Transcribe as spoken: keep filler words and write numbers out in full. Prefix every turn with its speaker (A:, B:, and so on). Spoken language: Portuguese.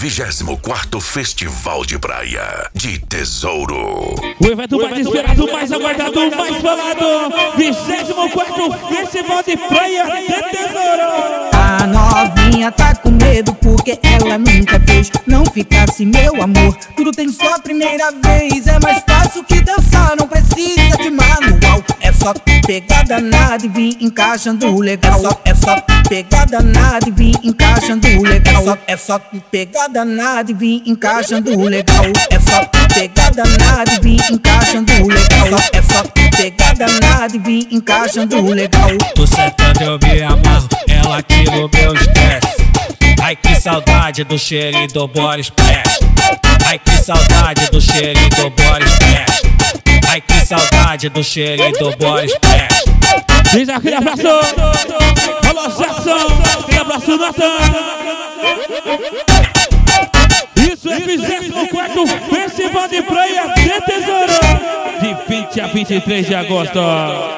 A: vigésimo quarto Festival de Praia de Tesouro.
B: O evento mais esperado, mais aguardado, mais falado. vigésimo quarto Festival de Praia de Tesouro.
C: A novinha tá com medo porque ela nunca fez. Não ficasse meu amor, tudo tem sua primeira vez. É mais fácil que dançar, não precisa de manual. É só pegar danada e vir encaixando legal. É só pegar danada e vir encaixando legal. É só pegar danada e vir encaixando legal. É só pegar danada e vir encaixando legal. É só pegar danada e vir encaixando legal.
D: Tô sentando, eu me amarro, ela aqui no meu estresse. Ai que saudade do cheirinho do body splash. Ai que saudade do cheirinho do body splash. Ai que saudade do cheirinho do body splash.
B: Diz aquele abraço. Alô, Jackson. Aquele abraço, Nathan. Isso é vigésimo quarto Festival de Praia de Tesouro, de vinte a vinte e três de agosto.